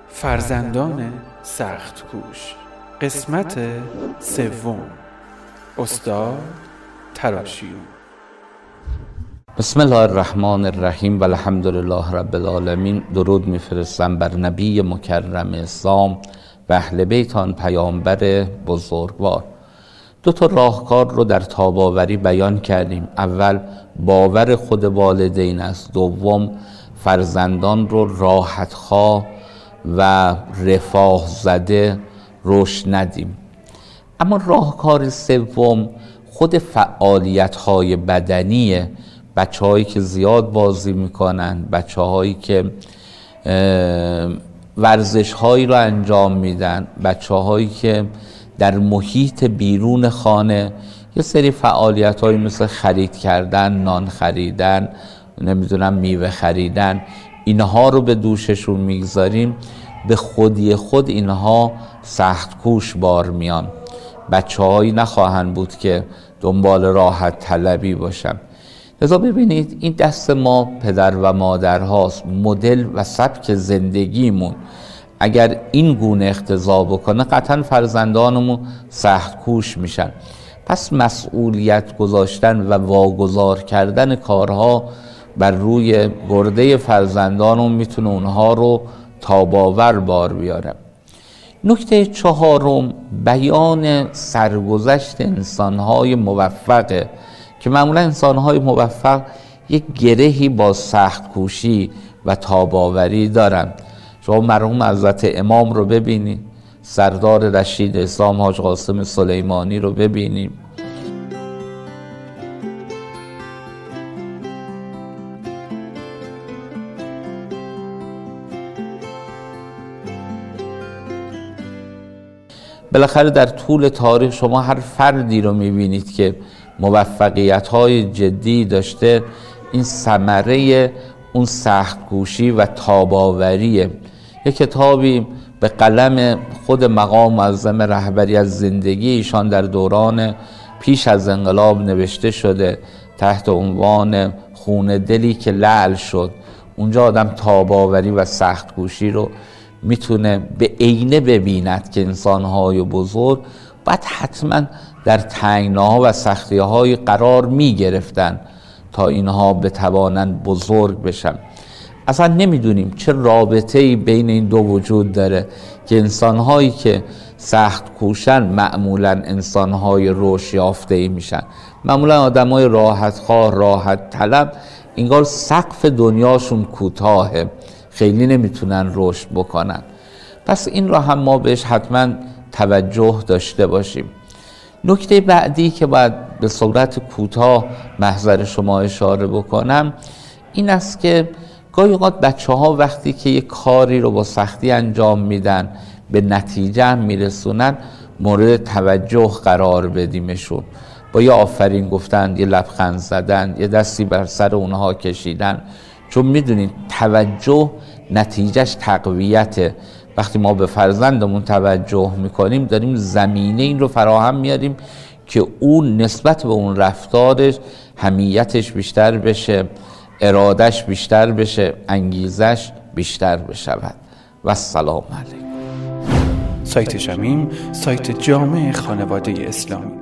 فرزندان سخت کوش، قسمت سوم. استاد تراشیون. بسم الله الرحمن الرحیم و الحمد لله رب العالمین. درود میفرستم بر نبی مکرم اسلام و اهل بیت آن پیامبر بزرگوار. دو تا راهکار رو در تاب‌آوری بیان کردیم. اول باور خود والدین است، دوم فرزندان رو راحتخواه و رفاه زده رشد ندیم. اما راهکار سوم خود فعالیت‌های بدنیه. بچه‌هایی که زیاد بازی میکنن، بچه‌هایی که ورزش‌هایی رو انجام میدن، بچه‌هایی که در محیط بیرون خانه یه سری فعالیت‌هایی مثل خرید کردن، نان خریدن، نمیدونم میوه خریدن، اینها رو به دوششون میگذاریم، به خودی خود اینها سخت کوش بار میان. بچه‌هایی نخواهند بود که دنبال راحت طلبی باشن. لذا ببینید این دست ما پدر و مادر هاست. مدل و سبک زندگیمون اگر این گونه اقتضا بکنه قطعا فرزندانمون سخت کوش میشن. پس مسئولیت گذاشتن و واگذار کردن کارها بر روی گرده فرزندانمون میتونه اونها رو تاب‌آور بار بیاره. نکته چهارم بیان سرگذشت انسانهای موفقه که معمولا انسانهای موفق یک گرهی با سخت کوشی و تاب‌آوری دارن. شما مرحوم حضرت امام رو ببینید، سردار رشید اسلام حاج قاسم سلیمانی رو ببینید. بالاخره در طول تاریخ شما هر فردی رو میبینید که موفقیت‌های جدی داشته. این ثمره اون سخت کوشی و تاب‌آوریه. یک کتابی به قلم خود مقام معظم رهبری از زندگی ایشان در دوران پیش از انقلاب نوشته شده تحت عنوان خون دلی که لعل شد. اونجا آدم تاب‌آوری و سخت کوشی رو میتونه به عینه ببیند که انسان‌های بزرگ باید حتما در تنگناها و سختی‌های قرار می‌گرفتن تا اینها بتوانند بزرگ بشن. اصلا نمیدونیم چه رابطه‌ای بین این دو وجود داره که انسان‌هایی که سخت کوشن معمولاً انسان‌های رشد یافته‌ای میشن. معمولاً آدم‌های راحت‌خواه، راحت طلب انگار سقف دنیاشون کوتاهه، خیلی نمیتونن رشد بکنن. پس این را هم ما بهش حتما توجه داشته باشیم. نکته بعدی که باید به صورت کوتاه محضر شما اشاره بکنم این است که گاهی اوقات بچه‌ها وقتی که یک کاری رو با سختی انجام میدن به نتیجه هم میرسونن مورد توجه قرار بدیمشون. با یه آفرین گفتن، یه لبخند زدن، یه دستی بر سر اونها کشیدن. چون میدونید توجه نتیجهش تقویته. وقتی ما به فرزندمون توجه میکنیم داریم زمینه این رو فراهم میاریم که اون نسبت به اون رفتارش حمیتش بیشتر بشه، ارادش بیشتر بشه، انگیزش بیشتر بشود. و السلام علیکم. سایت شمیم سایت جامع خانواده اسلامی.